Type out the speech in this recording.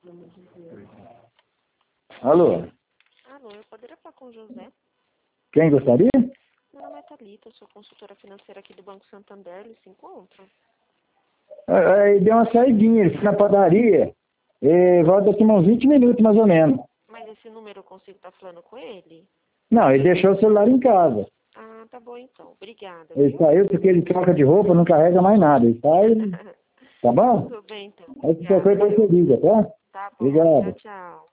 Alô? Alô, eu poderia falar com o José? Quem gostaria? Meu nome é Thalita, eu sou consultora financeira aqui do Banco Santander, ele se encontra? Ele deu uma saidinha, ele foi na padaria. Volta daqui uns 20 minutos, mais ou menos. Mas esse número eu consigo estar falando com ele? Não, ele deixou o celular em casa. Ah, tá bom então. Obrigada, Ele viu? saiu porque ele troca de roupa, não carrega mais nada. Ele sai, tá bom? Tudo bem então. Aí qualquer coisa Obrigada, você viu? liga, tá? Tá bom. Obrigado. Tchau, tchau.